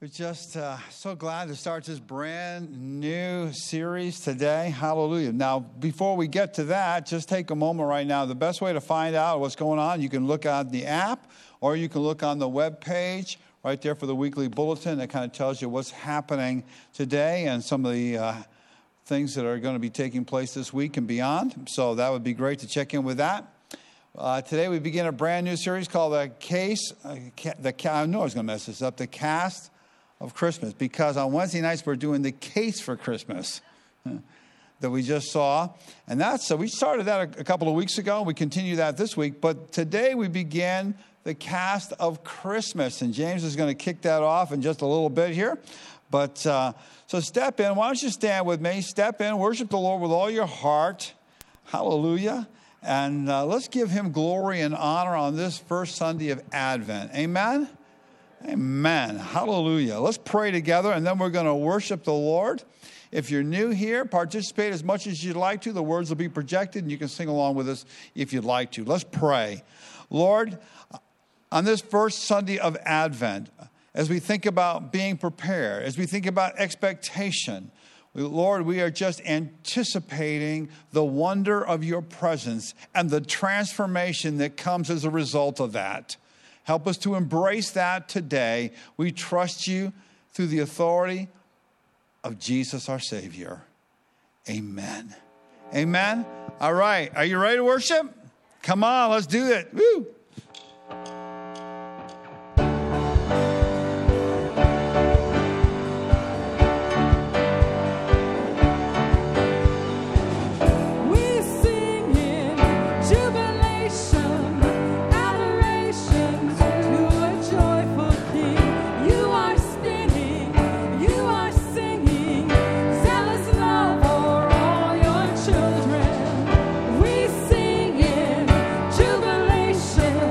We're just so glad to start this brand new series today. Hallelujah. Now, before we get to that, just take a moment right now. The best way to find out what's going on, you can look at the app or you can look on the web page right there for the weekly bulletin. That kind of tells you what's happening today and some of the things that are going to be taking place this week and beyond. So that would be great to check in with that. Today we begin a brand new series called I knew I was going to mess this up, The Cast of Christmas, because on Wednesday nights we're doing the case for Christmas that we just saw, and we started that a couple of weeks ago. We continue that this week, but today we begin the cast of Christmas, and James is going to kick that off in just a little bit here. But so step in. Why don't you stand with me? Step in, worship the Lord with all your heart. Hallelujah. And let's give him glory and honor on this first Sunday of Advent. Amen. Amen. Hallelujah. Let's pray together, and then we're going to worship the Lord. If you're new here, participate as much as you'd like to. The words will be projected, and you can sing along with us if you'd like to. Let's pray. Lord, on this first Sunday of Advent, as we think about being prepared, as we think about expectation, Lord, we are just anticipating the wonder of your presence and the transformation that comes as a result of that. Help us to embrace that today. We trust you through the authority of Jesus, our Savior. Amen. Amen. All right. Are you ready to worship? Come on, let's do it. Woo! Jubilation.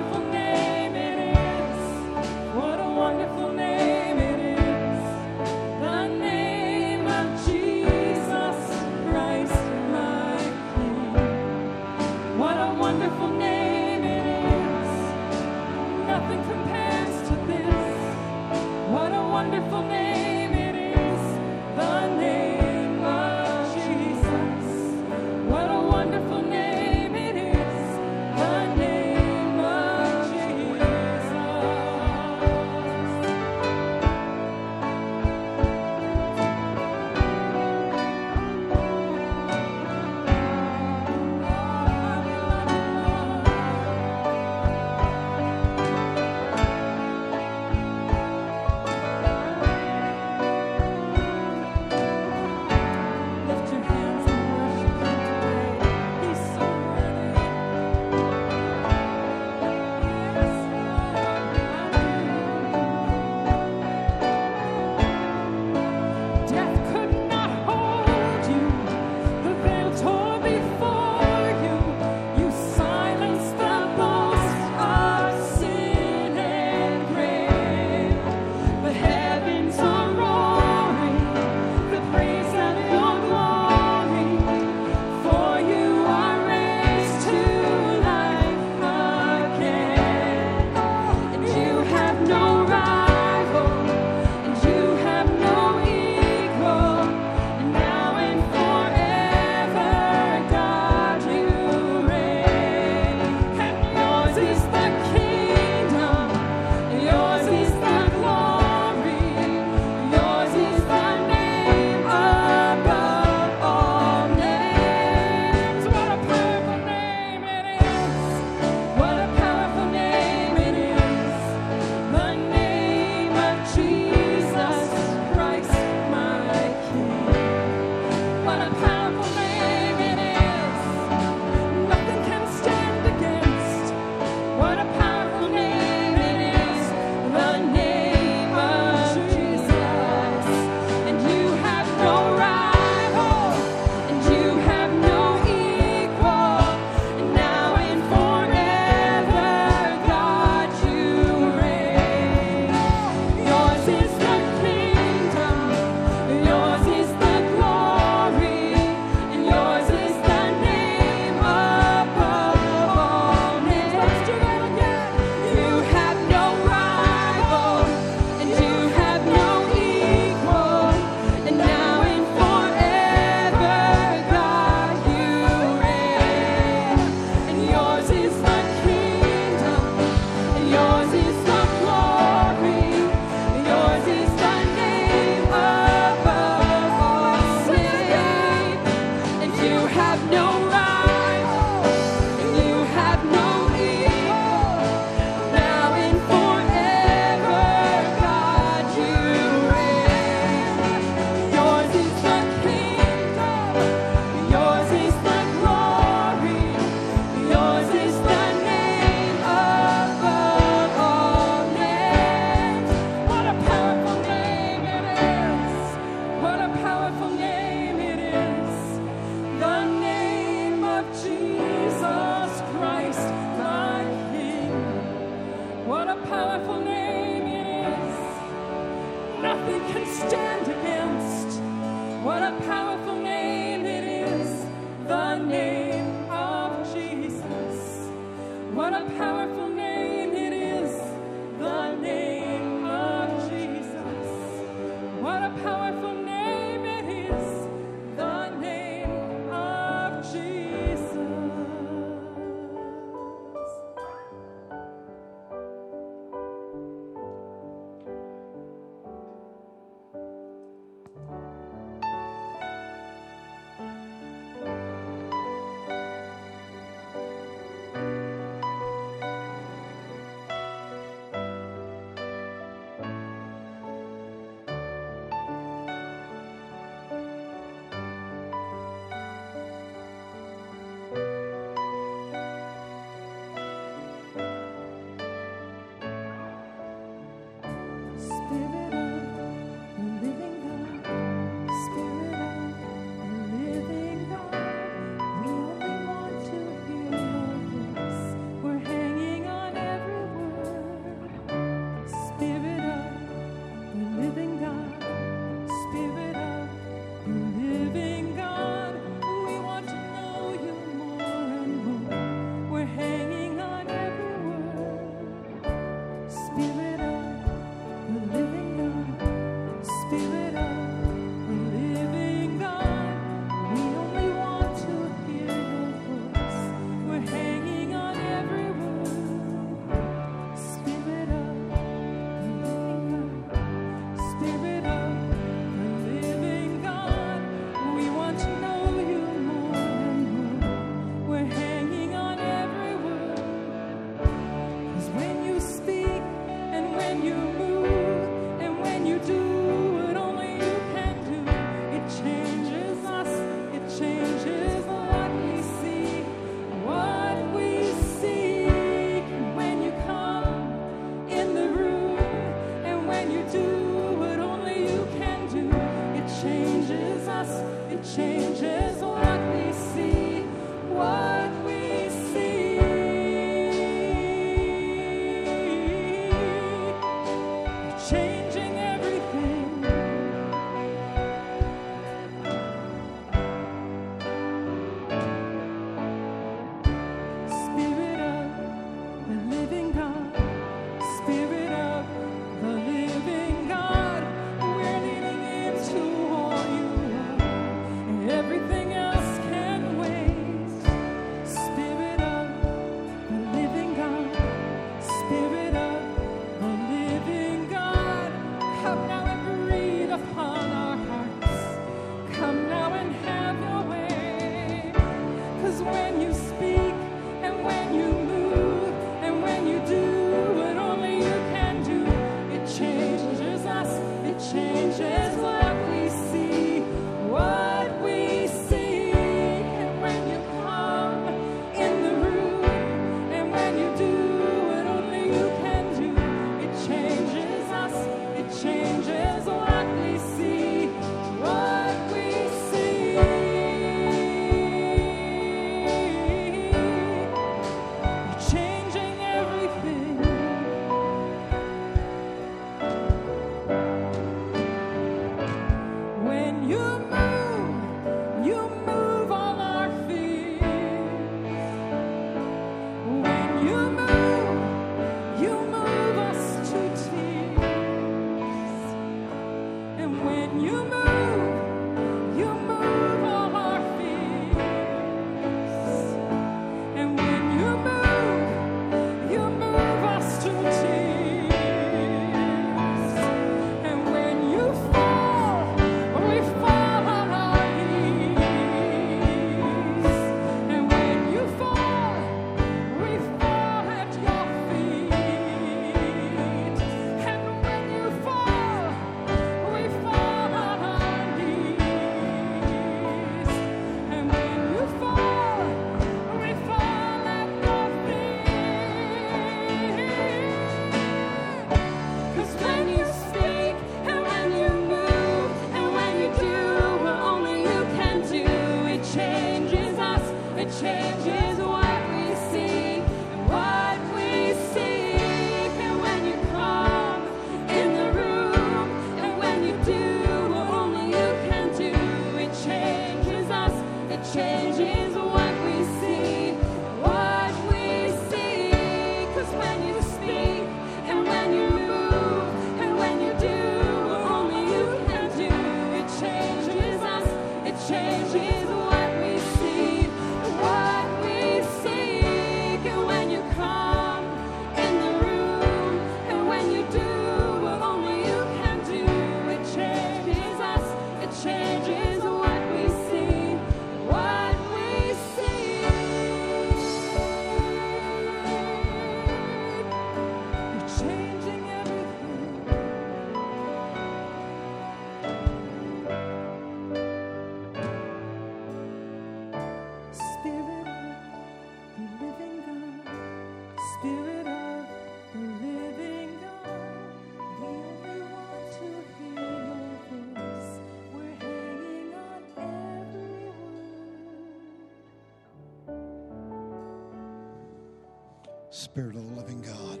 Spirit of the living God.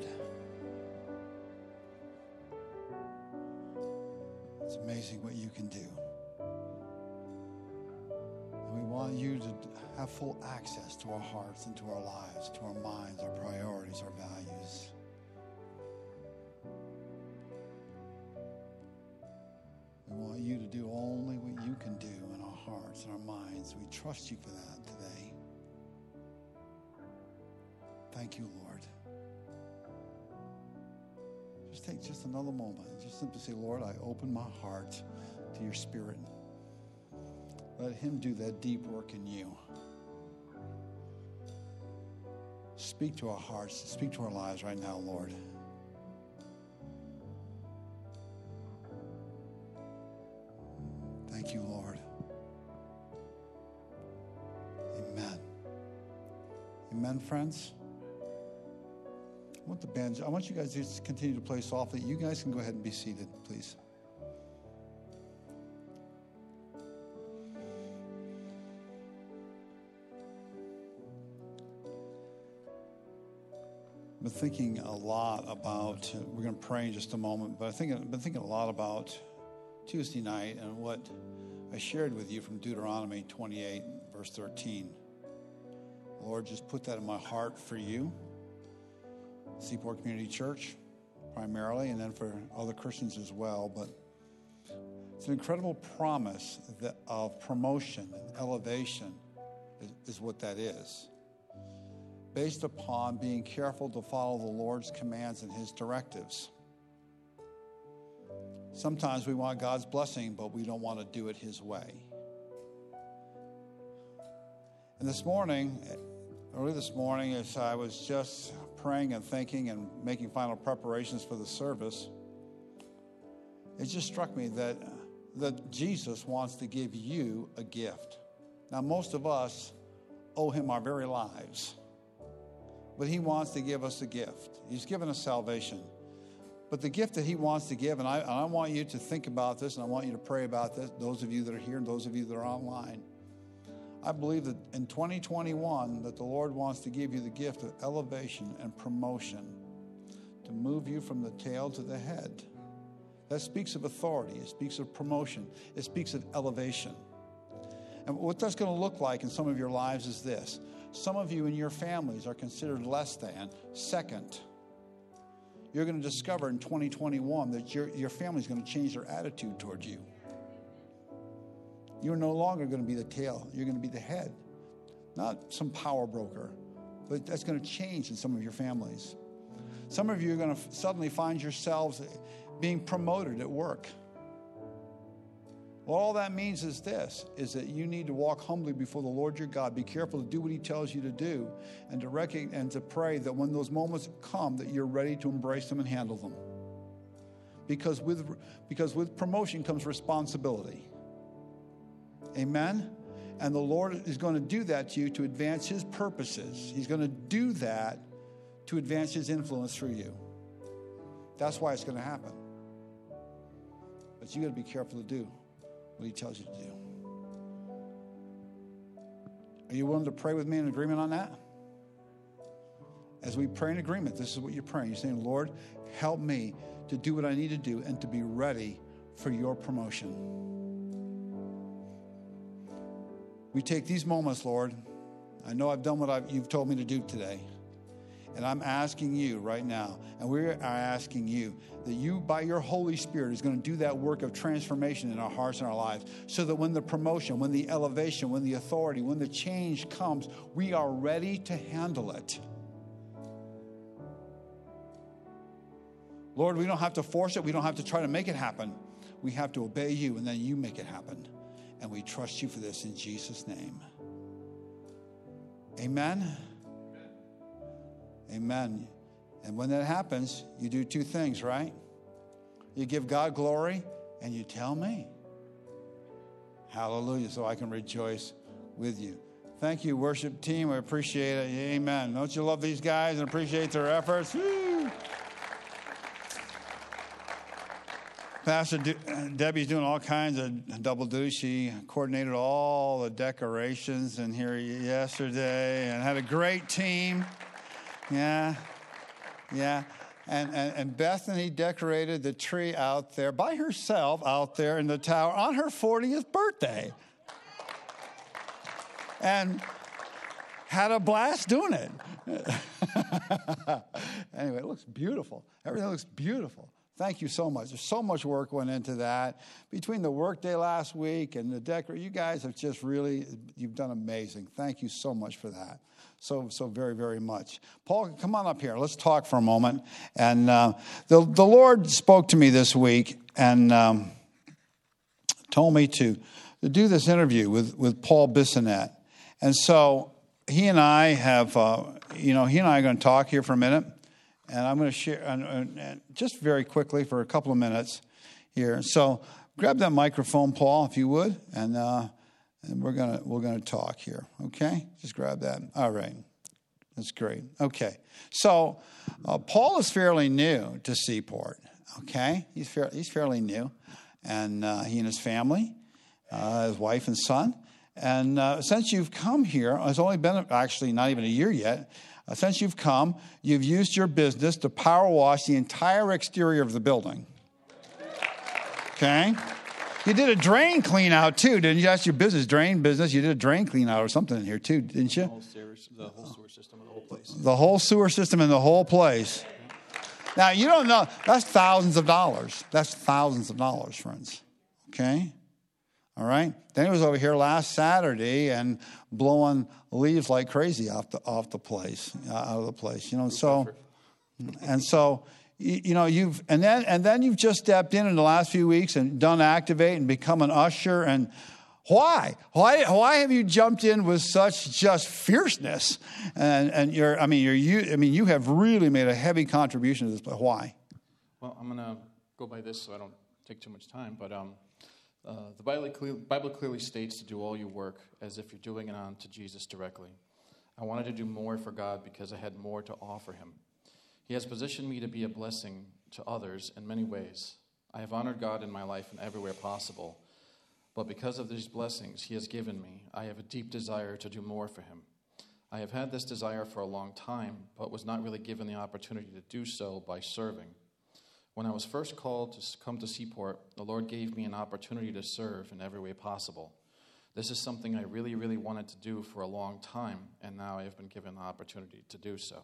It's amazing what you can do. And we want you to have full access to our hearts and to our lives, to our minds, our priorities, our values. We want you to do only what you can do in our hearts and our minds. We trust you for that today. Thank you, Lord. Just take just another moment and just simply say, Lord, I open my heart to your Spirit. Let him do that deep work in you. Speak to our hearts, speak to our lives right now, Lord. Thank you, Lord. Amen. Amen, friends. I want you guys to just continue to play softly. You guys can go ahead and be seated, please. I've been thinking a lot about, we're going to pray in just a moment, but I've been thinking a lot about Tuesday night and what I shared with you from Deuteronomy 28, verse 13. The Lord just put that in my heart for you. Seaport Community Church, primarily, and then for other Christians as well. But it's an incredible promise of promotion and elevation is what that is. Based upon being careful to follow the Lord's commands and his directives. Sometimes we want God's blessing, but we don't want to do it his way. And early this morning, as I was just praying and thinking and making final preparations for the service, it just struck me that Jesus wants to give you a gift. Now, most of us owe him our very lives, but he wants to give us a gift. He's given us salvation. But the gift that he wants to give, and I want you to think about this, and I want you to pray about this, those of you that are here and those of you that are online. I believe that in 2021 that the Lord wants to give you the gift of elevation and promotion to move you from the tail to the head. That speaks of authority. It speaks of promotion. It speaks of elevation. And what that's going to look like in some of your lives is this. Some of you in your families are considered less than, second. You're going to discover in 2021 that your family is going to change their attitude towards you. You're no longer going to be the tail. You're going to be the head. Not some power broker, but that's going to change in some of your families. Some of you are going to suddenly find yourselves being promoted at work. Well, all that means is this, is that you need to walk humbly before the Lord your God. Be careful to do what he tells you to do and to pray that when those moments come that you're ready to embrace them and handle them. Because with promotion comes responsibility. Amen? And the Lord is going to do that to you to advance his purposes. He's going to do that to advance his influence through you. That's why it's going to happen. But you got to be careful to do what he tells you to do. Are you willing to pray with me in agreement on that? As we pray in agreement, this is what you're praying. You're saying, Lord, help me to do what I need to do and to be ready for your promotion. We take these moments, Lord. I know I've done what you've told me to do today. And I'm asking you right now, and we are asking you that you, by your Holy Spirit, is going to do that work of transformation in our hearts and our lives so that when the promotion, when the elevation, when the authority, when the change comes, we are ready to handle it. Lord, we don't have to force it. We don't have to try to make it happen. We have to obey you, and then you make it happen. And we trust you for this in Jesus' name. Amen. Amen. And when that happens, you do two things, right? You give God glory and you tell me. Hallelujah. So I can rejoice with you. Thank you, worship team. I appreciate it. Amen. Don't you love these guys and appreciate their efforts? Woo! Pastor Debbie's doing all kinds of double duty. She coordinated all the decorations in here yesterday and had a great team. Yeah. And Bethany decorated the tree out there by herself out there in the tower on her 40th birthday. And had a blast doing it. Anyway, it looks beautiful. Everything looks beautiful. Thank you so much. There's so much work went into that. Between the work day last week and the decoration, you guys have just really, you've done amazing. Thank you so much for that. So very, very much. Paul, come on up here. Let's talk for a moment. And the Lord spoke to me this week and told me to do this interview with Paul Bissonnette. And so he and I have, he and I are going to talk here for a minute. And I'm going to share and just very quickly for a couple of minutes here. So grab that microphone, Paul, if you would, and we're gonna talk here. Okay, just grab that. All right, that's great. Okay, so Paul is fairly new to Seaport. Okay, he's fairly new, and he and his family, his wife and son, and since you've come here, it's only been actually not even a year yet. Since you've come, you've used your business to power wash the entire exterior of the building. Okay? You did a drain clean out too, didn't you? That's your drain business. You did a drain clean out or something in here too, didn't you? The whole sewer system in the whole place. The whole sewer system in the whole place. Now, you don't know. That's thousands of dollars. That's thousands of dollars, friends. Okay? All right. Then he was over here last Saturday and blowing leaves like crazy off the place, out of the place. So then you've just stepped in the last few weeks and done Activate and become an usher and Why? Why have you jumped in with such just fierceness? And you have really made a heavy contribution to this. But why? Well, I'm going to go by this so I don't take too much time. But the Bible clearly states to do all your work as if you're doing it unto Jesus directly. I wanted to do more for God because I had more to offer him. He has positioned me to be a blessing to others in many ways. I have honored God in my life in every way possible. But because of these blessings he has given me, I have a deep desire to do more for him. I have had this desire for a long time, but was not really given the opportunity to do so by serving. When I was first called to come to Seaport, the Lord gave me an opportunity to serve in every way possible. This is something I really, really wanted to do for a long time, and now I have been given the opportunity to do so.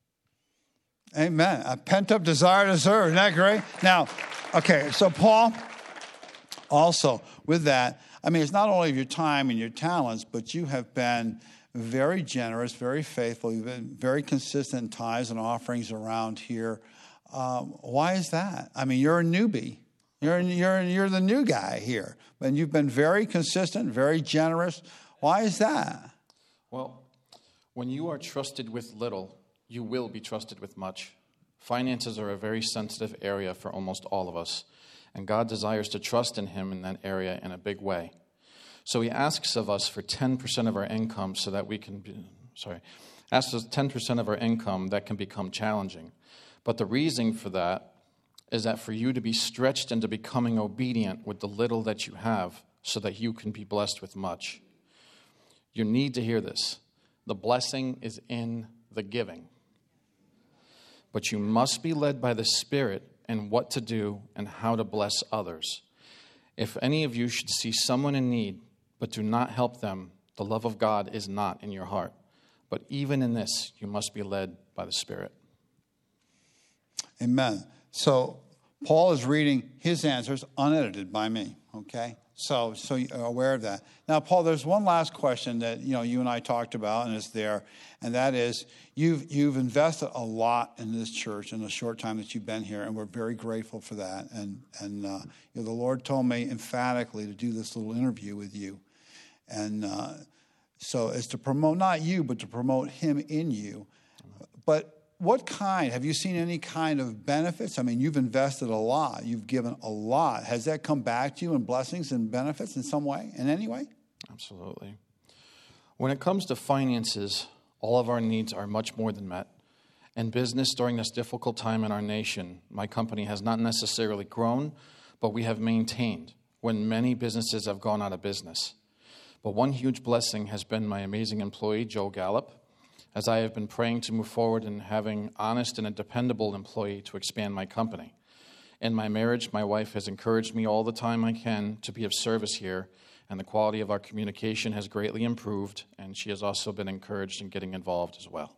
Amen. A pent-up desire to serve. Isn't that great? Now, okay, so Paul, also with that, it's not only your time and your talents, but you have been very generous, very faithful. You've been very consistent in tithes and offerings around here. Why is that? You're a newbie. You're the new guy here. And you've been very consistent, very generous. Why is that? Well, when you are trusted with little, you will be trusted with much. Finances are a very sensitive area for almost all of us, and God desires to trust in him in that area in a big way. So he asks of us for 10% of our income so that we can asks us 10% of our income that can become challenging. But the reason for that is that for you to be stretched into becoming obedient with the little that you have so that you can be blessed with much. You need to hear this. The blessing is in the giving. But you must be led by the Spirit in what to do and how to bless others. If any of you should see someone in need but do not help them, the love of God is not in your heart. But even in this, you must be led by the Spirit. Amen. So Paul is reading his answers unedited by me, okay? So you're aware of that. Now, Paul, there's one last question that you and I talked about, and it's there, and that is you've invested a lot in this church in the short time that you've been here, and we're very grateful for that. And the Lord told me emphatically to do this little interview with you, and so it's to promote not you, but to promote Him in you. But what kind? Have you seen any kind of benefits? You've invested a lot. You've given a lot. Has that come back to you in blessings and benefits in some way, in any way? Absolutely. When it comes to finances, all of our needs are much more than met. In business, during this difficult time in our nation, my company has not necessarily grown, but we have maintained when many businesses have gone out of business. But one huge blessing has been my amazing employee, Joe Gallup, as I have been praying to move forward in having honest and a dependable employee to expand my company. In my marriage, my wife has encouraged me all the time I can to be of service here, and the quality of our communication has greatly improved, and she has also been encouraged in getting involved as well.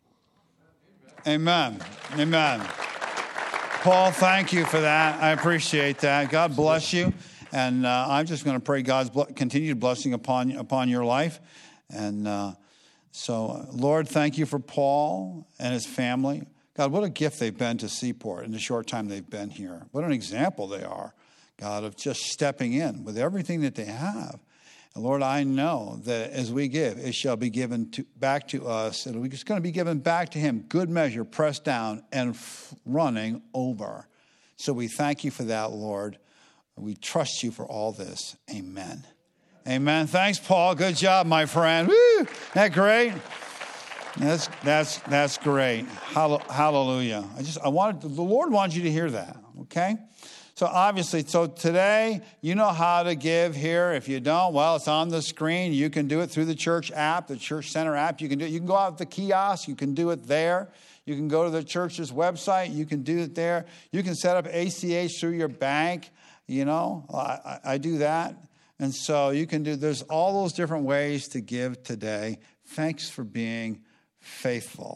Amen. Amen. Paul, thank you for that. I appreciate that. God bless you. And I'm just going to pray God's continued blessing upon your life. And so, Lord, thank you for Paul and his family. God, what a gift they've been to Seaport in the short time they've been here. What an example they are, God, of just stepping in with everything that they have. And Lord, I know that as we give, it shall be given back to us. It's going to be given back to him, good measure, pressed down and running over. So we thank you for that, Lord. We trust you for all this. Amen. Amen. Thanks, Paul. Good job, my friend. Woo! Isn't that great? That's great. Hallelujah. The Lord wants you to hear that. Okay? So obviously, today, you know how to give here. If you don't, well, it's on the screen. You can do it through the church app, the Church Center app. You can do it. You can go out to the kiosk. You can do it there. You can go to the church's website. You can do it there. You can set up ACH through your bank. I do that. And so you can there's all those different ways to give today. Thanks for being faithful.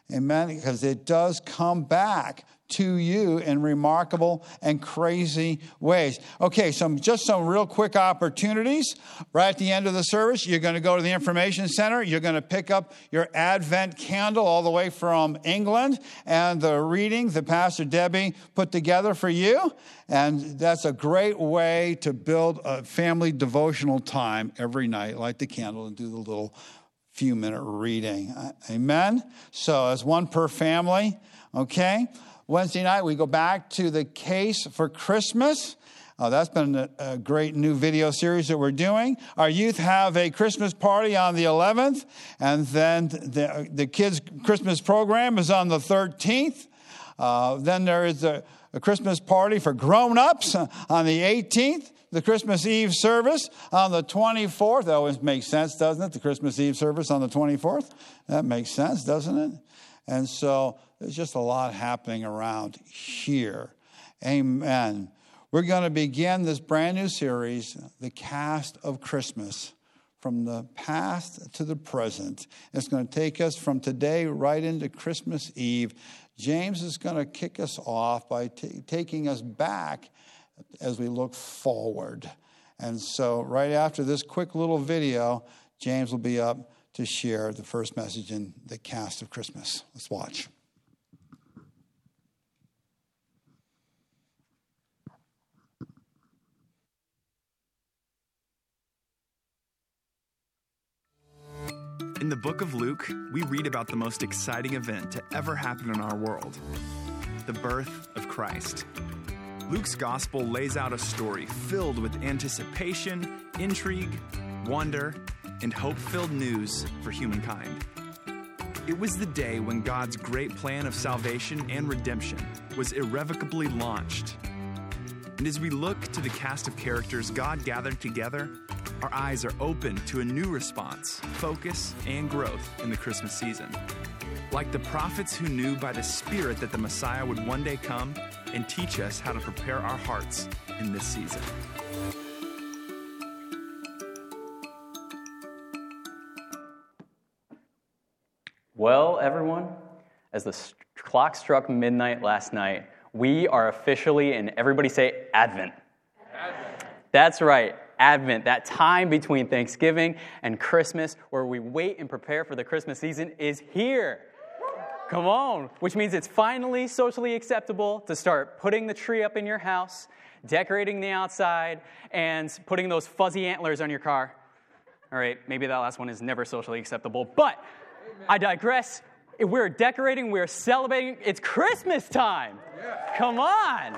Amen? Because it does come back to you in remarkable and crazy ways. Okay, some real quick opportunities. Right at the end of the service, you're going to go to the information center. You're going to pick up your Advent candle all the way from England and the reading that Pastor Debbie put together for you. And that's a great way to build a family devotional time every night. Light the candle and do the little few-minute reading. Amen? So it's one per family, okay? Wednesday night, we go back to the Case for Christmas. That's been a great new video series that we're doing. Our youth have a Christmas party on the 11th, and then the kids' Christmas program is on the 13th. Then there is a Christmas party for grown-ups on the 18th. The Christmas Eve service on the 24th. That always makes sense, doesn't it? The Christmas Eve service on the 24th. That makes sense, doesn't it? And so there's just a lot happening around here. Amen. We're going to begin this brand new series, The Cast of Christmas, from the past to the present. It's going to take us from today right into Christmas Eve. James is going to kick us off by taking us back as we look forward. And so right after this quick little video, James will be up to share the first message in the Cast of Christmas. Let's watch. In the book of Luke, we read about the most exciting event to ever happen in our world, the birth of Christ. Luke's gospel lays out a story filled with anticipation, intrigue, wonder, and hope-filled news for humankind. It was the day when God's great plan of salvation and redemption was irrevocably launched. And as we look to the cast of characters God gathered together, our eyes are open to a new response, focus, and growth in the Christmas season. Like the prophets who knew by the Spirit that the Messiah would one day come and teach us how to prepare our hearts in this season. Well, everyone, as the clock struck midnight last night, we are officially, and everybody say Advent. Advent. That's right, Advent, that time between Thanksgiving and Christmas where we wait and prepare for the Christmas season is here. Come on, which means it's finally socially acceptable to start putting the tree up in your house, decorating the outside, and putting those fuzzy antlers on your car. All right, maybe that last one is never socially acceptable, but I digress. We're decorating, we're celebrating. It's Christmas time. Come on.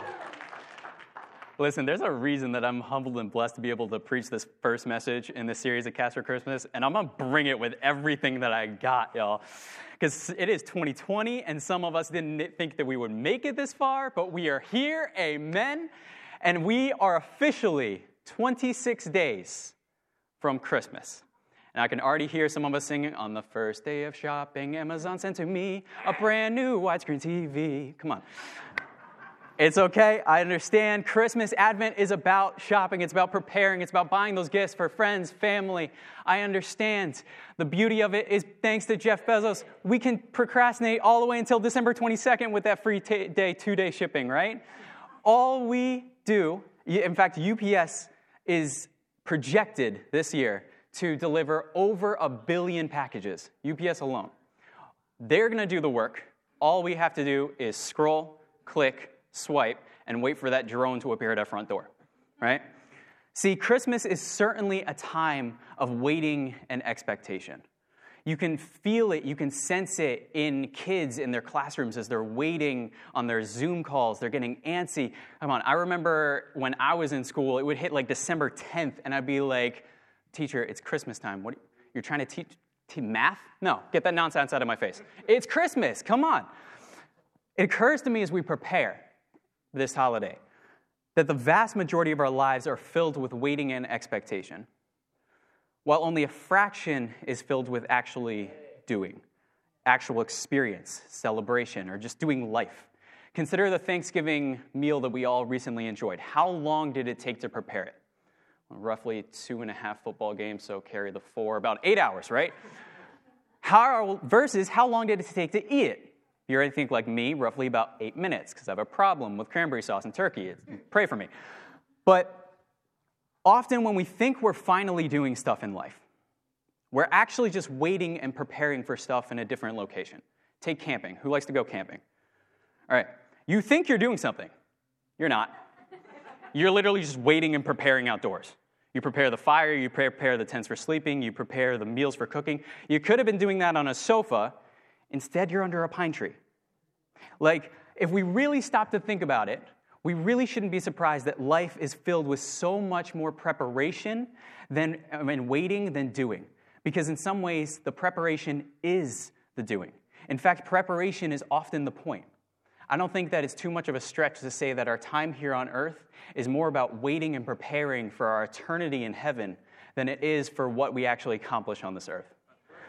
Listen, there's a reason that I'm humbled and blessed to be able to preach this first message in this series of Cast for Christmas, and I'm going to bring it with everything that I got, y'all. Because it is 2020, and some of us didn't think that we would make it this far, but we are here, amen. And we are officially 26 days from Christmas. And I can already hear some of us singing, on the first day of shopping, Amazon sent to me a brand new widescreen TV. Come on. It's okay. I understand. Christmas, Advent is about shopping. It's about preparing. It's about buying those gifts for friends, family. I understand. The beauty of it is, thanks to Jeff Bezos, we can procrastinate all the way until December 22nd with that free day, 2-day shipping, right? All we do, in fact, UPS is projected this year to deliver over 1 billion packages, UPS alone. They're going to do the work. All we have to do is scroll, click, swipe, and wait for that drone to appear at our front door, right? See, Christmas is certainly a time of waiting and expectation. You can feel it, you can sense it in kids in their classrooms as they're waiting on their Zoom calls. They're getting antsy. Come on, I remember when I was in school, it would hit like December 10th, and I'd be like, teacher, it's Christmas time. What, you're trying to teach math? No, get that nonsense out of my face. It's Christmas, come on. It occurs to me as we prepare this holiday that the vast majority of our lives are filled with waiting and expectation, while only a fraction is filled with actually doing, actual experience, celebration, or just doing life. Consider the Thanksgiving meal that we all recently enjoyed. How long did it take to prepare it? Well, roughly 2.5 football games, so carry the 4, about 8 hours, right? Versus how long did it take to eat it? You're going to think like me, roughly about 8 minutes, because I have a problem with cranberry sauce and turkey. Pray for me. But often when we think we're finally doing stuff in life, we're actually just waiting and preparing for stuff in a different location. Take camping. Who likes to go camping? All right. You think you're doing something. You're not. You're literally just waiting and preparing outdoors. You prepare the fire, you prepare the tents for sleeping, you prepare the meals for cooking. You could have been doing that on a sofa. Instead, you're under a pine tree. Like, if we really stop to think about it, we really shouldn't be surprised that life is filled with so much more preparation and waiting than doing. Because in some ways, the preparation is the doing. In fact, preparation is often the point. I don't think that it's too much of a stretch to say that our time here on earth is more about waiting and preparing for our eternity in heaven than it is for what we actually accomplish on this earth.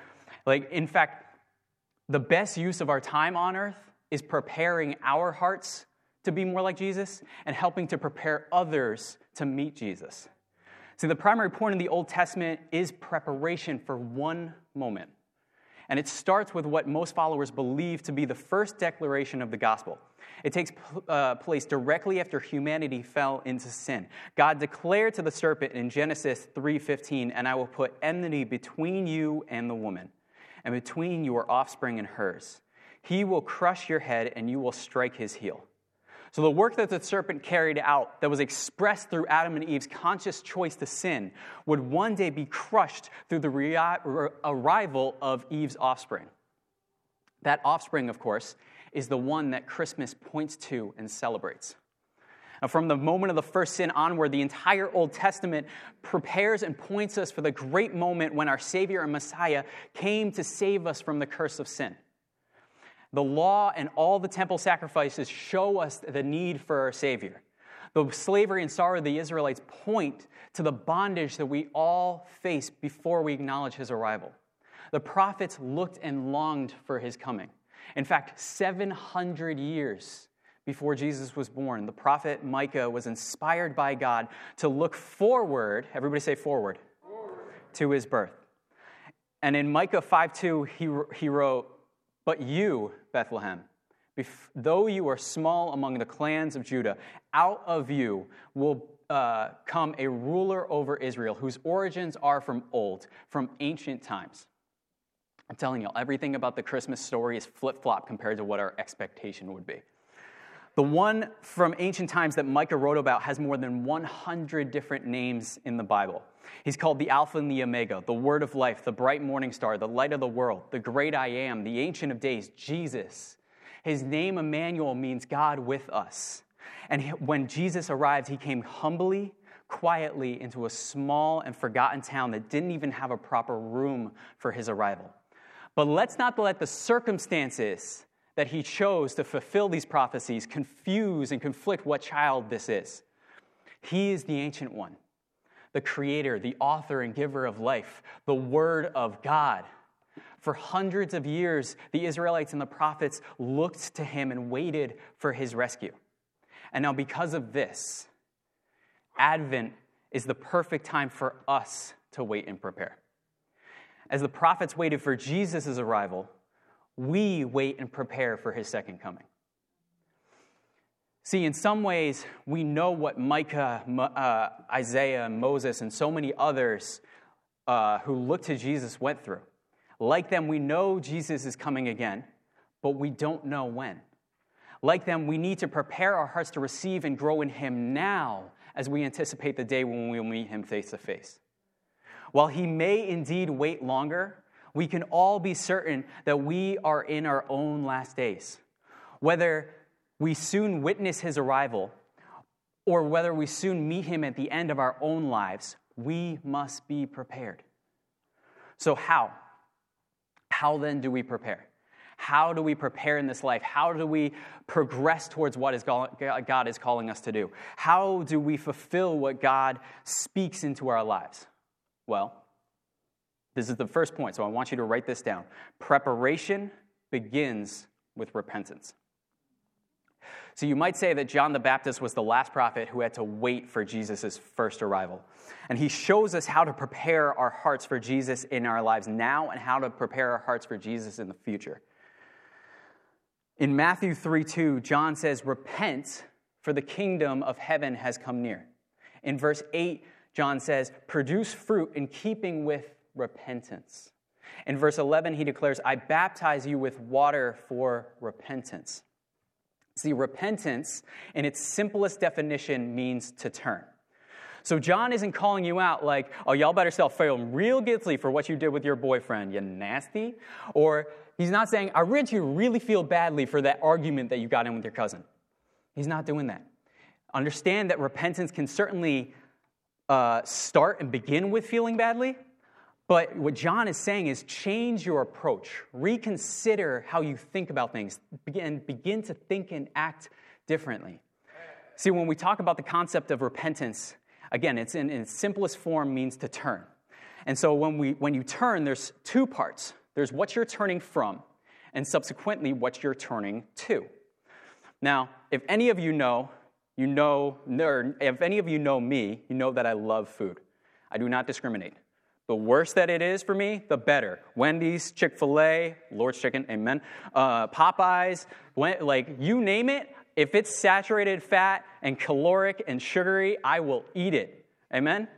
Like, in fact, the best use of our time on earth is preparing our hearts to be more like Jesus and helping to prepare others to meet Jesus. See, the primary point in the Old Testament is preparation for one moment. And it starts with what most followers believe to be the first declaration of the gospel. It takes place directly after humanity fell into sin. God declared to the serpent in Genesis 3:15, "And I will put enmity between you and the woman, and between your offspring and hers. He will crush your head, and you will strike his heel." So the work that the serpent carried out, that was expressed through Adam and Eve's conscious choice to sin, would one day be crushed through the arrival of Eve's offspring. That offspring, of course, is the one that Christmas points to and celebrates. Now, from the moment of the first sin onward, the entire Old Testament prepares and points us for the great moment when our Savior and Messiah came to save us from the curse of sin. The law and all the temple sacrifices show us the need for our Savior. The slavery and sorrow of the Israelites point to the bondage that we all face before we acknowledge his arrival. The prophets looked and longed for his coming. In fact, 700 years before Jesus was born, the prophet Micah was inspired by God to look forward, everybody say forward, to his birth. And in Micah 5:2, he wrote, "But you, Bethlehem, though you are small among the clans of Judah, out of you will come a ruler over Israel, whose origins are from old, from ancient times." I'm telling you, everything about the Christmas story is flip-flop compared to what our expectation would be. The one from ancient times that Micah wrote about has more than 100 different names in the Bible. He's called the Alpha and the Omega, the Word of Life, the bright morning star, the light of the world, the great I am, the Ancient of Days, Jesus. His name, Emmanuel, means God with us. And when Jesus arrived, he came humbly, quietly into a small and forgotten town that didn't even have a proper room for his arrival. But let's not let the circumstances that he chose to fulfill these prophecies confuse and conflict what child this is. He is the Ancient One, the Creator, the author and giver of life, the Word of God. For hundreds of years, the Israelites and the prophets looked to him and waited for his rescue. And now because of this, Advent is the perfect time for us to wait and prepare. As the prophets waited for Jesus' arrival, we wait and prepare for his second coming. See, in some ways, we know what Micah, Isaiah, Moses, and so many others who looked to Jesus went through. Like them, we know Jesus is coming again, but we don't know when. Like them, we need to prepare our hearts to receive and grow in him now as we anticipate the day when we will meet him face to face. While he may indeed wait longer, we can all be certain that we are in our own last days. Whether we soon witness his arrival or whether we soon meet him at the end of our own lives, we must be prepared. So how? How then do we prepare? How do we prepare in this life? How do we progress towards what God is calling us to do? How do we fulfill what God speaks into our lives? Well, this is the first point, so I want you to write this down. Preparation begins with repentance. So you might say that John the Baptist was the last prophet who had to wait for Jesus' first arrival. And he shows us how to prepare our hearts for Jesus in our lives now and how to prepare our hearts for Jesus in the future. In Matthew 3:2, John says, "Repent, for the kingdom of heaven has come near." In verse 8, John says, "Produce fruit in keeping with repentance." In verse 11, he declares, "I baptize you with water for repentance." See, repentance, in its simplest definition, means to turn. So John isn't calling you out like, "Oh, y'all better start feeling real guilty for what you did with your boyfriend, you nasty." Or he's not saying, "I want you to really feel badly for that argument that you got in with your cousin." He's not doing that. Understand that repentance can certainly start and begin with feeling badly. But what John is saying is change your approach. Reconsider how you think about things. Begin to think and act differently. See, when we talk about the concept of repentance, again, it's in its simplest form means to turn. And so when you turn, there's two parts. There's what you're turning from, and subsequently what you're turning to. Now, if any of you know, or if any of you know me, you know that I love food. I do not discriminate. The worse that it is for me, the better. Wendy's, Chick-fil-A, Lord's Chicken, amen. Popeyes, like you name it, if it's saturated fat and caloric and sugary, I will eat it. Amen?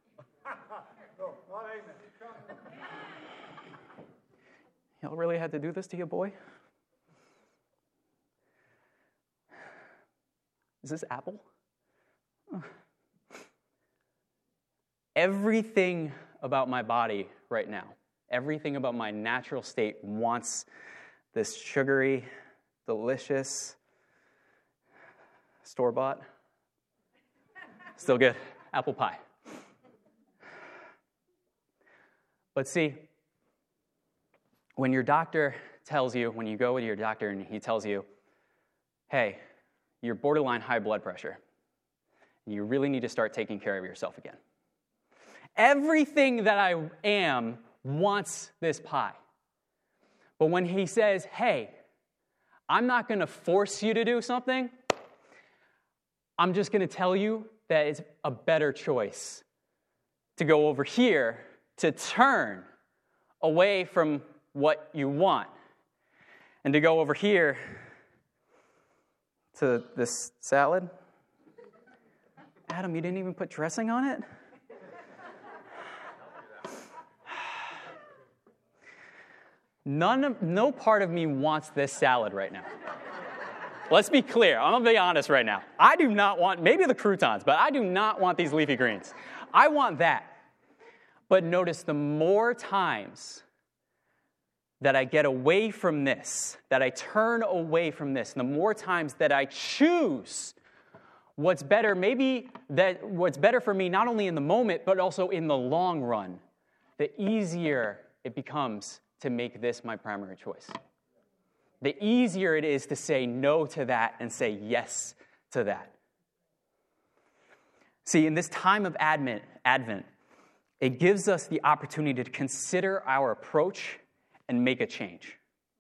Y'all really had to do this to your boy? Is this apple? Everything about my body right now, everything about my natural state wants this sugary, delicious, store-bought, still good, apple pie. But see, when your doctor tells you, when you go to your doctor and he tells you, "Hey, you're borderline high blood pressure, and you really need to start taking care of yourself again." Everything that I am wants this pie. But when he says, "Hey, I'm not going to force you to do something. I'm just going to tell you that it's a better choice to go over here, to turn away from what you want, and to go over here to this salad." Adam, you didn't even put dressing on it? No part of me wants this salad right now. Let's be clear. I'm going to be honest right now. I do not want, maybe the croutons, but I do not want these leafy greens. I want that. But notice the more times that I get away from this, that I turn away from this, and the more times that I choose what's better, maybe that what's better for me not only in the moment, but also in the long run, the easier it becomes to make this my primary choice. The easier it is to say no to that and say yes to that. See, in this time of Advent, it gives us the opportunity to consider our approach and make a change.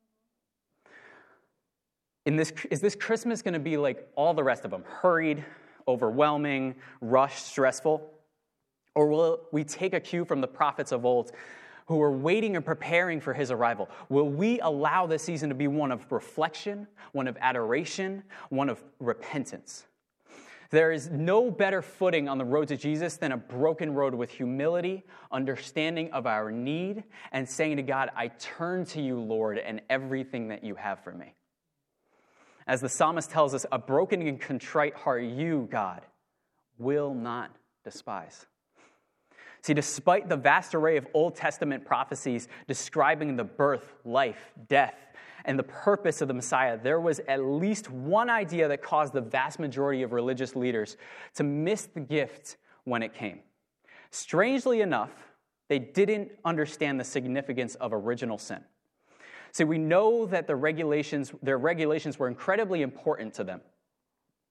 Is this Christmas going to be like all the rest of them? Hurried, overwhelming, rushed, stressful? Or will we take a cue from the prophets of old who were waiting and preparing for his arrival? Will we allow this season to be one of reflection, one of adoration, one of repentance? There is no better footing on the road to Jesus than a broken road with humility, understanding of our need, and saying to God, "I turn to you, Lord, and everything that you have for me." As the psalmist tells us, a broken and contrite heart you, God, will not despise. See, despite the vast array of Old Testament prophecies describing the birth, life, death, and the purpose of the Messiah, there was at least one idea that caused the vast majority of religious leaders to miss the gift when it came. Strangely enough, they didn't understand the significance of original sin. See, we know that their regulations were incredibly important to them.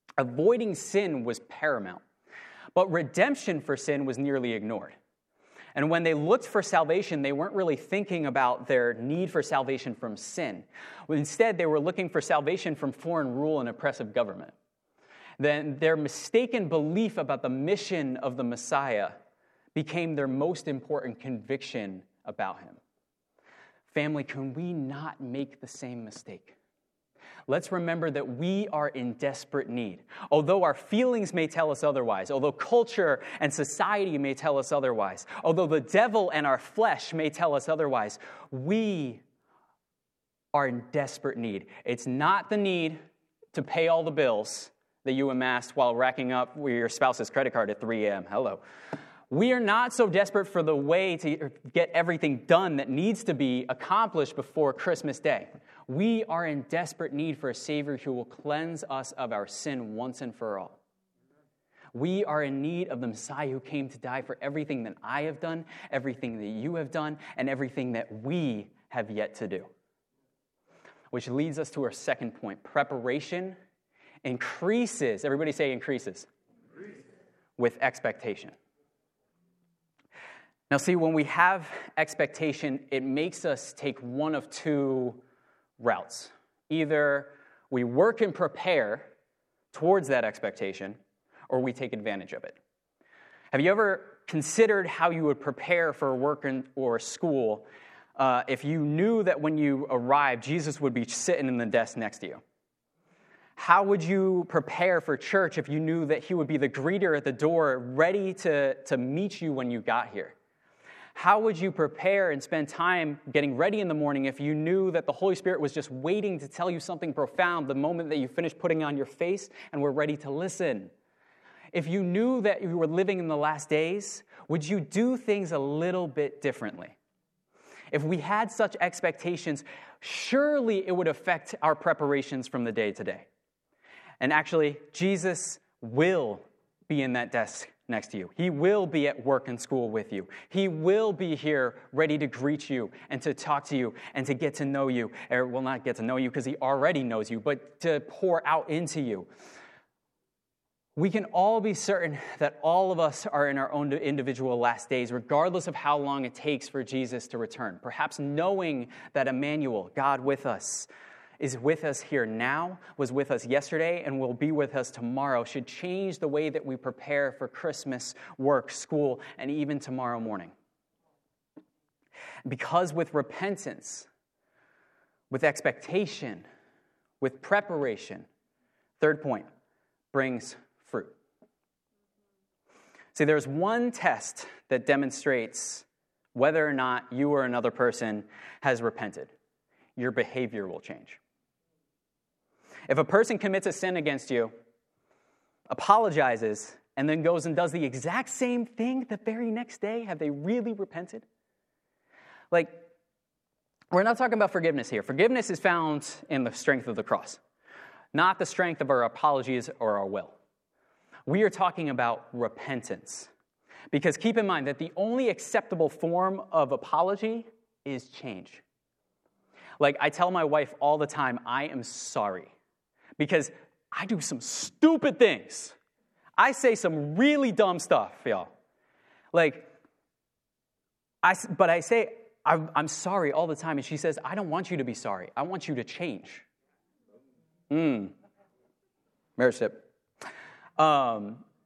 Avoiding sin was paramount, but redemption for sin was nearly ignored. And when they looked for salvation, they weren't really thinking about their need for salvation from sin. Instead, they were looking for salvation from foreign rule and oppressive government. Then their mistaken belief about the mission of the Messiah became their most important conviction about him. Family, can we not make the same mistake? Let's remember that we are in desperate need. Although our feelings may tell us otherwise, although culture and society may tell us otherwise, although the devil and our flesh may tell us otherwise, we are in desperate need. It's not the need to pay all the bills that you amassed while racking up your spouse's credit card at 3 a.m. Hello. We are not so desperate for the way to get everything done that needs to be accomplished before Christmas Day. We are in desperate need for a Savior who will cleanse us of our sin once and for all. We are in need of the Messiah who came to die for everything that I have done, everything that you have done, and everything that we have yet to do. Which leads us to our second point. Preparation increases. Everybody say increases. With expectation. Now see, when we have expectation, it makes us take one of two routes. Either we work and prepare towards that expectation, or we take advantage of it. Have you ever considered how you would prepare for work or school if you knew that when you arrived, Jesus would be sitting in the desk next to you? How would you prepare for church if you knew that he would be the greeter at the door, ready to meet you when you got here? How would you prepare and spend time getting ready in the morning if you knew that the Holy Spirit was just waiting to tell you something profound the moment that you finished putting on your face and were ready to listen? If you knew that you were living in the last days, would you do things a little bit differently? If we had such expectations, surely it would affect our preparations from the day to day. And actually, Jesus will be in that desk next to you. He will be at work and school with you. He will be here ready to greet you and to talk to you and to get to know you. Or, well, not get to know you because he already knows you, but to pour out into you. We can all be certain that all of us are in our own individual last days, regardless of how long it takes for Jesus to return. Perhaps knowing that Emmanuel, God with us, is with us here now, was with us yesterday, and will be with us tomorrow should change the way that we prepare for Christmas, work, school, and even tomorrow morning. Because with repentance, with expectation, with preparation, third point, brings fruit. See, there's one test that demonstrates whether or not you or another person has repented. Your behavior will change. If a person commits a sin against you, apologizes, and then goes and does the exact same thing the very next day, have they really repented? Like, we're not talking about forgiveness here. Forgiveness is found in the strength of the cross, not the strength of our apologies or our will. We are talking about repentance. Because keep in mind that the only acceptable form of apology is change. Like, I tell my wife all the time, I am sorry. Because I do some stupid things. I say some really dumb stuff, y'all. Like, but I say, I'm sorry all the time. And she says, I don't want you to be sorry. I want you to change. Marriage tip. I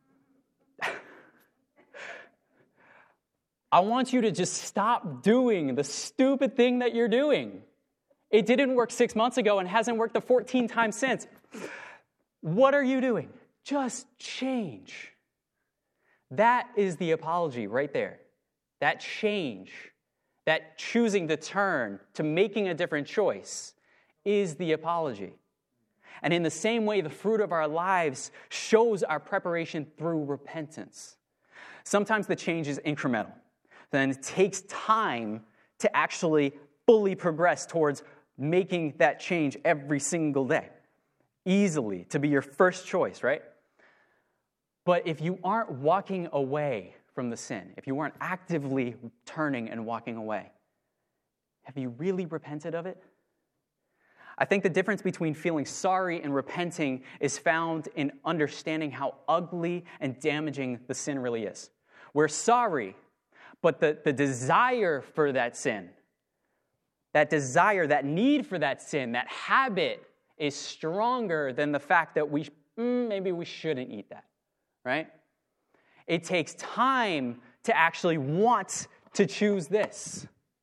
want you to just stop doing the stupid thing that you're doing. It didn't work 6 months ago and hasn't worked the 14 times since. What are you doing? Just change. That is the apology right there. That change, that choosing to turn, to making a different choice is the apology. And in the same way, the fruit of our lives shows our preparation through repentance. Sometimes the change is incremental. Then it takes time to actually fully progress towards making that change every single day. Easily, to be your first choice, right? But if you aren't walking away from the sin, if you aren't actively turning and walking away, have you really repented of it? I think the difference between feeling sorry and repenting is found in understanding how ugly and damaging the sin really is. We're sorry, But the desire for that sin, that desire, that need for that sin, that habit is stronger than the fact that maybe we shouldn't eat that, right? It takes time to actually want to choose this.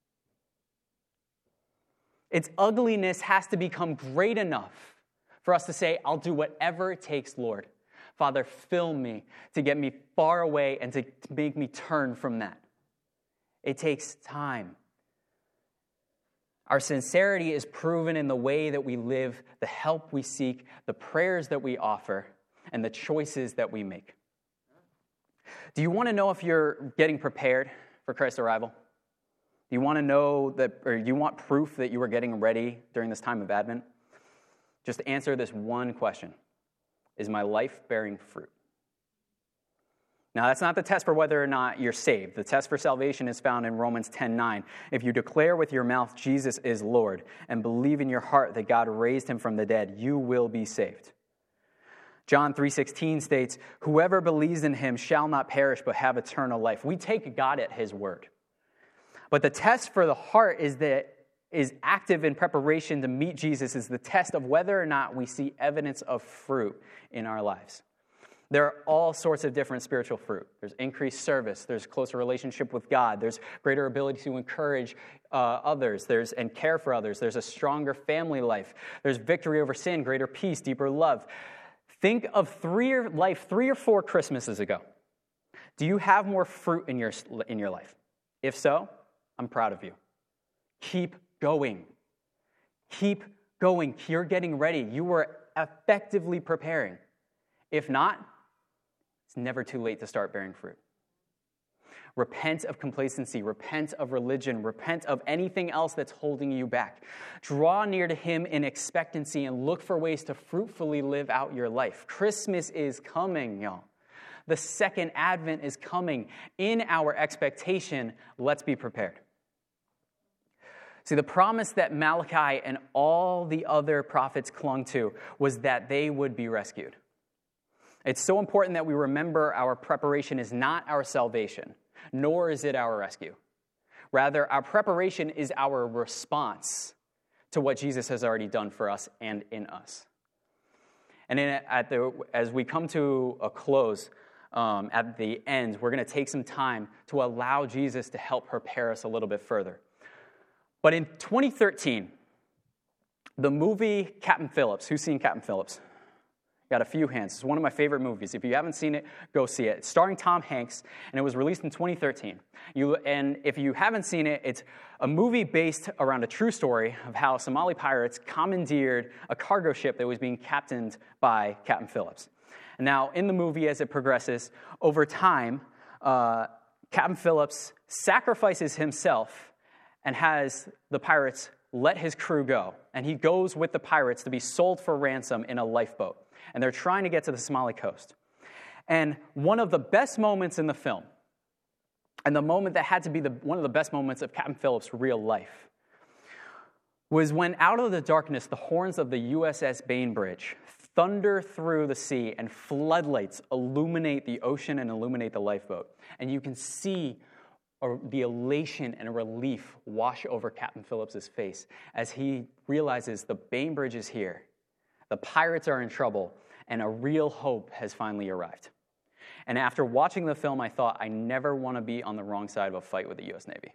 Its ugliness has to become great enough for us to say, I'll do whatever it takes, Lord. Father, fill me to get me far away and to make me turn from that. It takes time. Our sincerity is proven in the way that we live, the help we seek, the prayers that we offer, and the choices that we make. Do you want to know if you're getting prepared for Christ's arrival? Do you want to know that, or you want proof that you are getting ready during this time of Advent? Just answer this one question. Is my life bearing fruit? Now, that's not the test for whether or not you're saved. The test for salvation is found in Romans 10:9. If you declare with your mouth Jesus is Lord and believe in your heart that God raised him from the dead, you will be saved. John 3:16 states, whoever believes in him shall not perish but have eternal life. We take God at his word. But the test for the heart is active in preparation to meet Jesus is the test of whether or not we see evidence of fruit in our lives. There are all sorts of different spiritual fruit. There's increased service. There's closer relationship with God. There's greater ability to encourage others. And care for others. There's a stronger family life. There's victory over sin, greater peace, deeper love. Think of 3 or 4 Christmases ago. Do you have more fruit in your life? If so, I'm proud of you. Keep going. Keep going. You're getting ready. You were effectively preparing. If not, it's never too late to start bearing fruit. Repent of complacency. Repent of religion. Repent of anything else that's holding you back. Draw near to him in expectancy and look for ways to fruitfully live out your life. Christmas is coming, y'all. The second Advent is coming. In our expectation, let's be prepared. See, the promise that Malachi and all the other prophets clung to was that they would be rescued. It's so important that we remember our preparation is not our salvation, nor is it our rescue. Rather, our preparation is our response to what Jesus has already done for us and in us. And as we come to a close, at the end, we're going to take some time to allow Jesus to help prepare us a little bit further. But in 2013, the movie Captain Phillips, who's seen Captain Phillips? Got a few hands. It's one of my favorite movies. If you haven't seen it, go see it. It's starring Tom Hanks, and it was released in 2013. And if you haven't seen it, it's a movie based around a true story of how Somali pirates commandeered a cargo ship that was being captained by Captain Phillips. And now, in the movie, as it progresses, over time, Captain Phillips sacrifices himself and has the pirates let his crew go. And he goes with the pirates to be sold for ransom in a lifeboat. And they're trying to get to the Somali coast. And one of the best moments in the film, and the moment that had to be one of the best moments of Captain Phillips' real life, was when out of the darkness, the horns of the USS Bainbridge thunder through the sea and floodlights illuminate the ocean and illuminate the lifeboat. And you can see the elation and relief wash over Captain Phillips' face as he realizes the Bainbridge is here. The pirates are in trouble, and a real hope has finally arrived. And after watching the film, I thought, I never want to be on the wrong side of a fight with the U.S. Navy.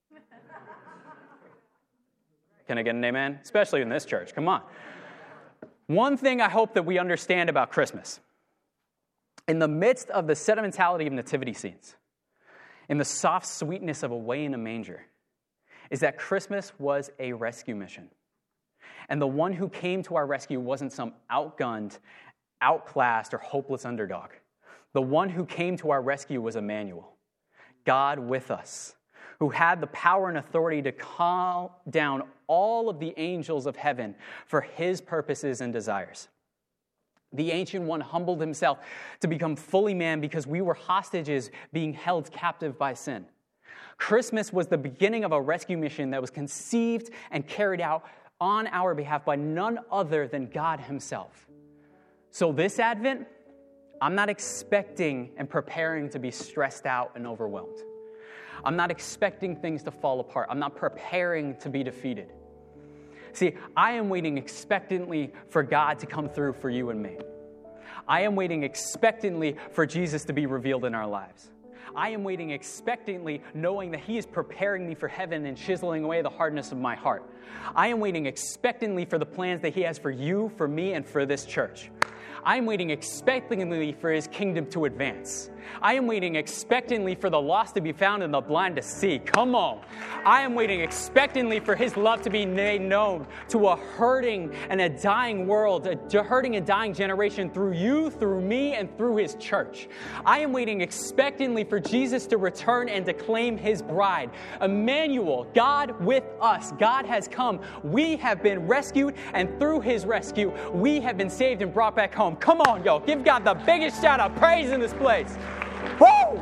Can I get an amen? Especially in this church. Come on. One thing I hope that we understand about Christmas, in the midst of the sentimentality of nativity scenes, in the soft sweetness of away in a manger, is that Christmas was a rescue mission. And the one who came to our rescue wasn't some outgunned, outclassed, or hopeless underdog. The one who came to our rescue was Emmanuel, God with us, who had the power and authority to call down all of the angels of heaven for his purposes and desires. The Ancient One humbled himself to become fully man because we were hostages being held captive by sin. Christmas was the beginning of a rescue mission that was conceived and carried out on our behalf by none other than God himself. So this Advent, I'm not expecting and preparing to be stressed out and overwhelmed. I'm not expecting things to fall apart. I'm not preparing to be defeated. See, I am waiting expectantly for God to come through for you and me. I am waiting expectantly for Jesus to be revealed in our lives. I am waiting expectantly, knowing that He is preparing me for heaven and chiseling away the hardness of my heart. I am waiting expectantly for the plans that He has for you, for me, and for this church. I am waiting expectantly for His kingdom to advance. I am waiting expectantly for the lost to be found and the blind to see. Come on. I am waiting expectantly for His love to be made known to a hurting and a dying world, a hurting and dying generation through you, through me, and through His church. I am waiting expectantly for Jesus to return and to claim His bride. Emmanuel, God with us. God has come. We have been rescued, and through His rescue, we have been saved and brought back home. Come on, yo. Give God the biggest shout of praise in this place. Woo!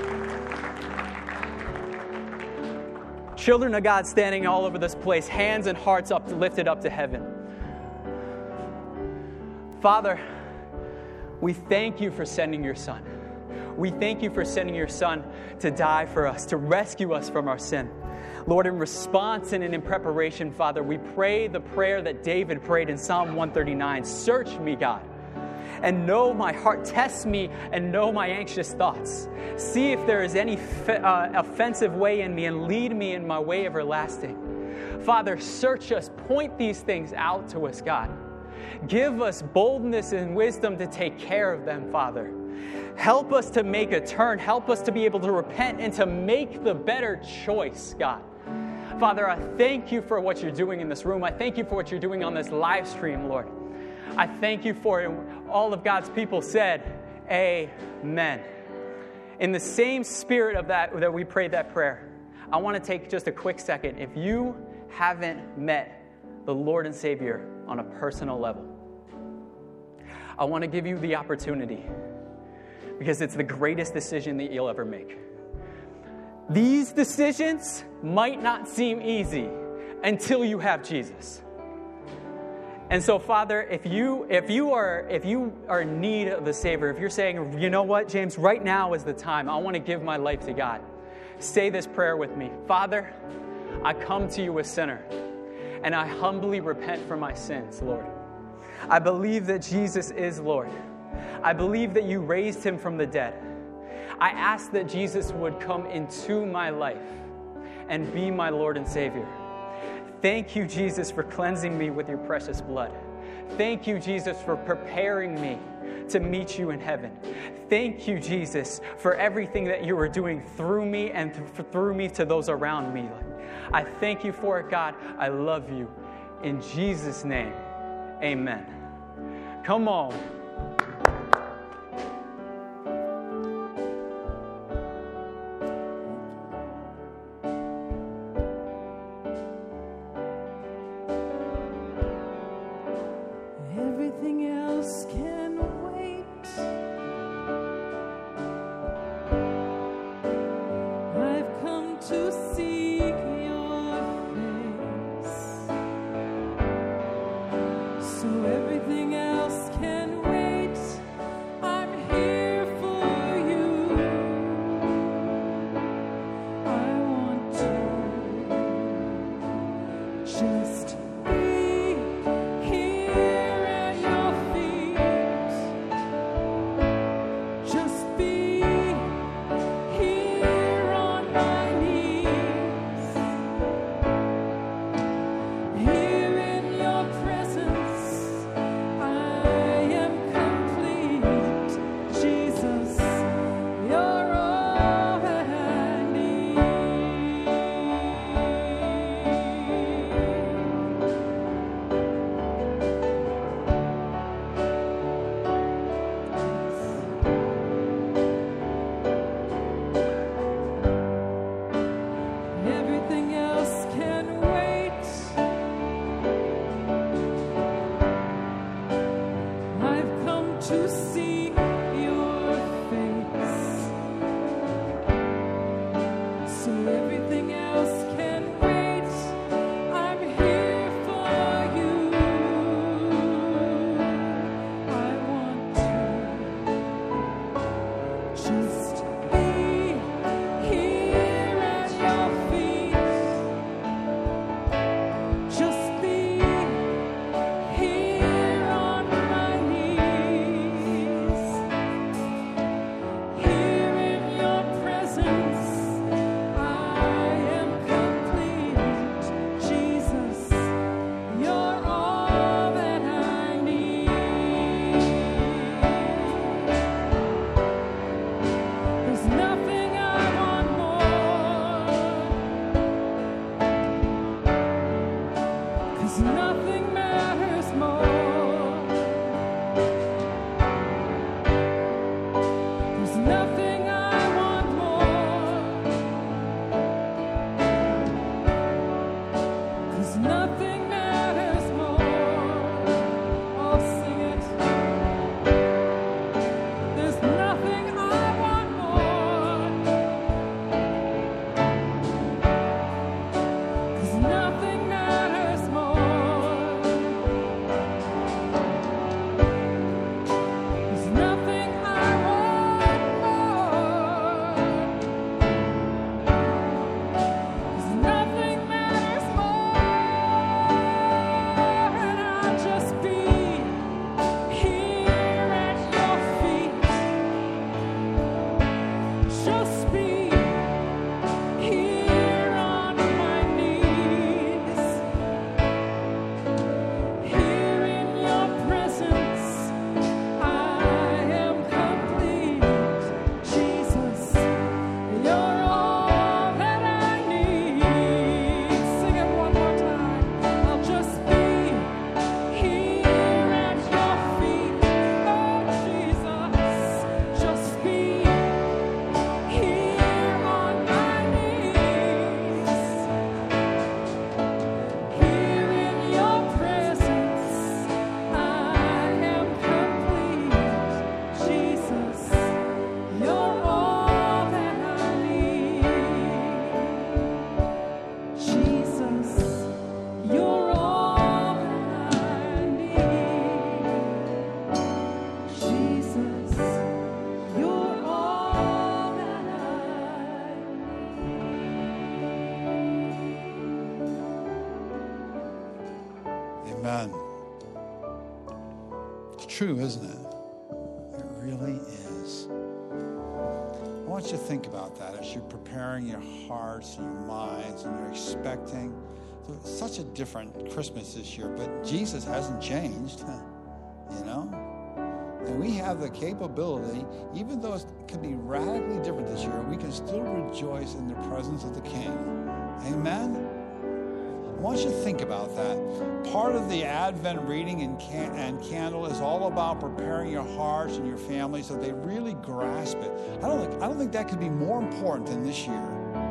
Children of God standing all over this place, hands and hearts lifted up to heaven. Father, we thank You for sending Your Son. We thank You for sending Your Son to die for us, to rescue us from our sin. Lord, in response and in preparation, Father, we pray the prayer that David prayed in Psalm 139. Search me, God, and know my heart. Test me and know my anxious thoughts. See if there is any offensive way in me, and lead me in my way everlasting. Father, search us. Point these things out to us, God. Give us boldness and wisdom to take care of them, Father. Help us to make a turn. Help us to be able to repent and to make the better choice, God. Father, I thank You for what You're doing in this room. I thank You for what You're doing on this live stream, Lord. I thank You for it. All of God's people said, amen. In the same spirit of that we prayed that prayer, I want to take just a quick second. If you haven't met the Lord and Savior on a personal level, I want to give you the opportunity, because it's the greatest decision that you'll ever make. These decisions might not seem easy until you have Jesus. And so, Father, if you are in need of the Savior, if you're saying, you know what, James, right now is the time. I want to give my life to God. Say this prayer with me. Father, I come to You a sinner, and I humbly repent for my sins, Lord. I believe that Jesus is Lord. I believe that You raised Him from the dead. I ask that Jesus would come into my life and be my Lord and Savior. Thank You, Jesus, for cleansing me with Your precious blood. Thank You, Jesus, for preparing me to meet You in heaven. Thank You, Jesus, for everything that You are doing through me and through me to those around me. I thank You for it, God. I love You. In Jesus' name, amen. Come on. Everything else can wait. I've come to seek Your face, so everything else can wait. I'm here for You. I want to just be here at Your feet. Just be here on my knees. Here in Your presence, I am true, isn't it? It really is. I want you to think about that as you're preparing your hearts and your minds and you're expecting. It's such a different Christmas this year, but Jesus hasn't changed, you know? And we have the capability, even though it can be radically different this year, we can still rejoice in the presence of the King. Amen? I want you to think about that. Part of the Advent reading and candle is all about preparing your hearts and your family so they really grasp it. I don't think that could be more important than this year.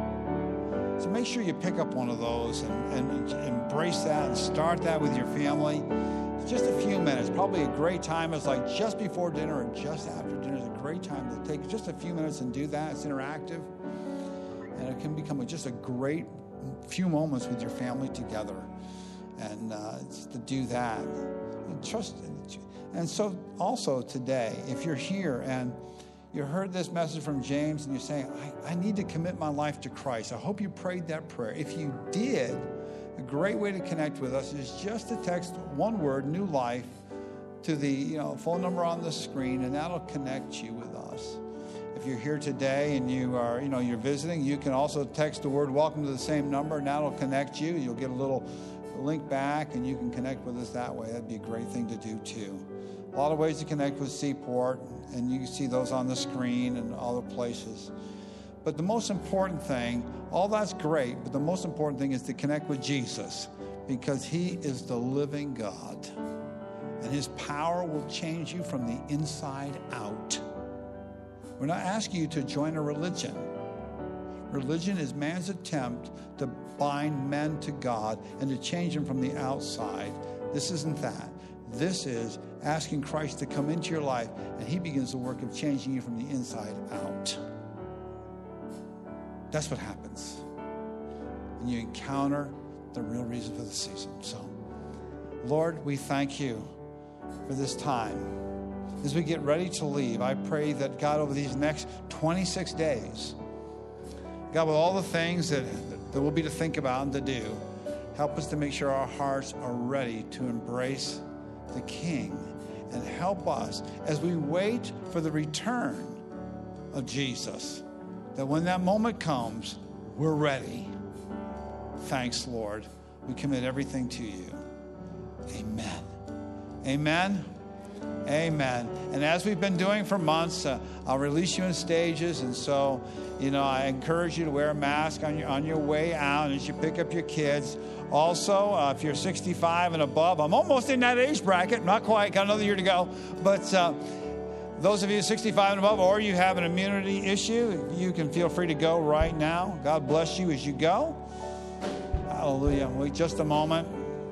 So make sure you pick up one of those and embrace that and start that with your family. Just a few minutes, probably a great time. It's like just before dinner or just after dinner is a great time to take just a few minutes and do that. It's interactive. And it can become just a great few moments with your family together. And just to do that. And trust. And so also today, if you're here and you heard this message from James and you're saying, I need to commit my life to Christ. I hope you prayed that prayer. If you did, a great way to connect with us is just to text one word, New Life, to the phone number on the screen, and that'll connect you with us. If you're here today and you are, you're visiting, you can also text the word welcome to the same number, and that'll connect you. You'll get a little link back, and you can connect with us that way. That'd be a great thing to do too. A lot of ways to connect with Seaport, and you can see those on the screen and other places. But the most important thing, all that's great, but the most important thing is to connect with Jesus, because he is the living God. And his power will change you from the inside out. We're not asking you to join a religion. Religion is man's attempt to bind men to God and to change them from the outside. This isn't that. This is asking Christ to come into your life, and he begins the work of changing you from the inside out. That's what happens. And you encounter the real reason for the season. So, Lord, we thank you for this time. As we get ready to leave, I pray that, God, over these next 26 days, God, with all the things that will be to think about and to do, help us to make sure our hearts are ready to embrace the King. And help us as we wait for the return of Jesus, that when that moment comes, we're ready. Thanks, Lord. We commit everything to you. Amen. Amen. Amen. And as we've been doing for months, I'll release you in stages. And so, I encourage you to wear a mask on your way out as you pick up your kids. Also, if you're 65 and above, I'm almost in that age bracket. Not quite. Got another year to go. But those of you 65 and above, or you have an immunity issue, you can feel free to go right now. God bless you as you go. Hallelujah. Wait just a moment.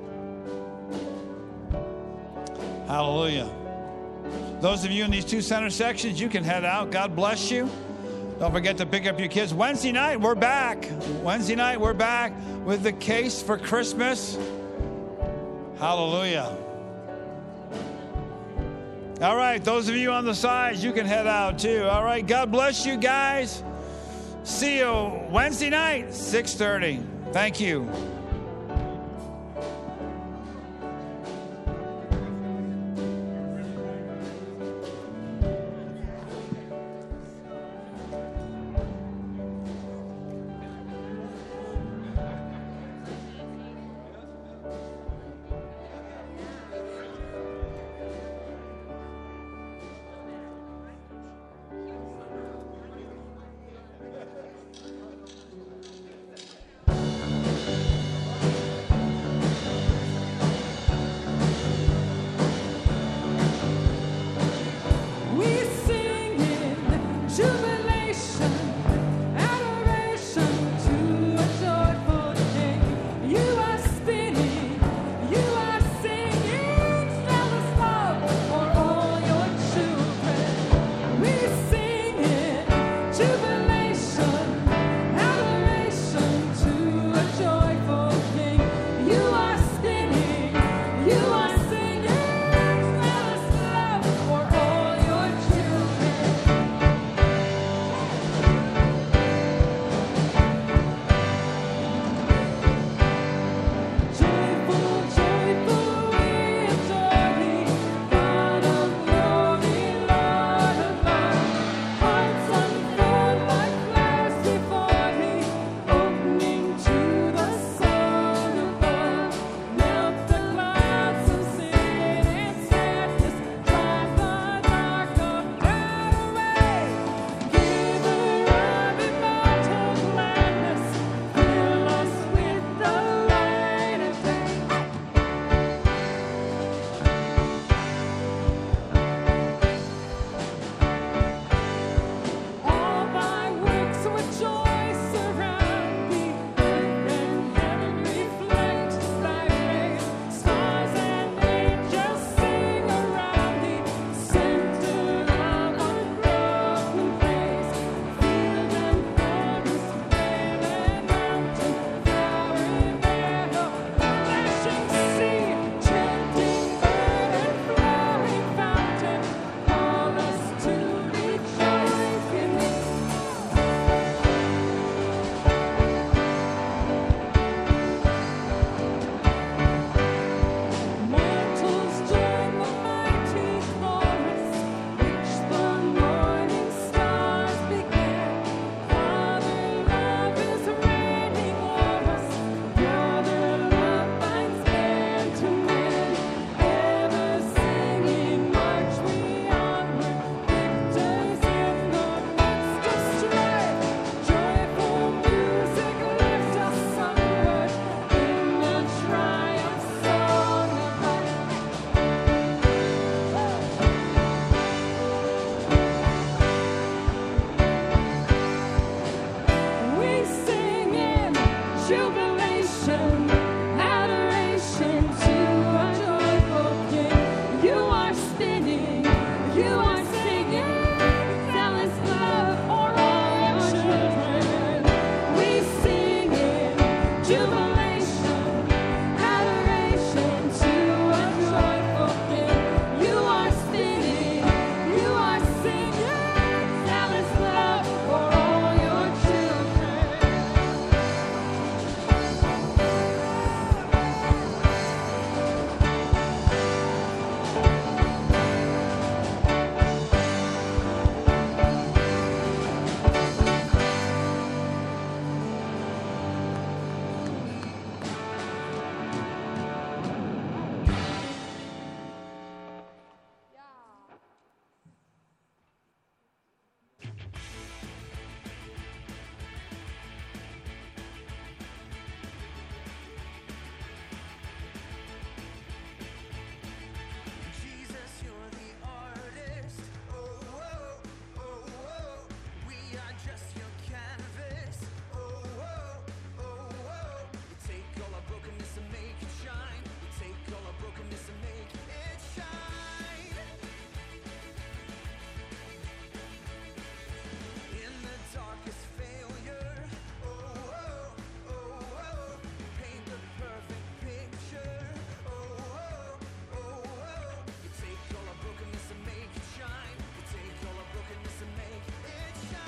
Hallelujah. Those of you in these two center sections, you can head out. God bless you. Don't forget to pick up your kids. Wednesday night, we're back. Wednesday night, we're back with the case for Christmas. Hallelujah. All right, those of you on the sides, you can head out too. All right, God bless you guys. See you Wednesday night, 6:30. Thank you.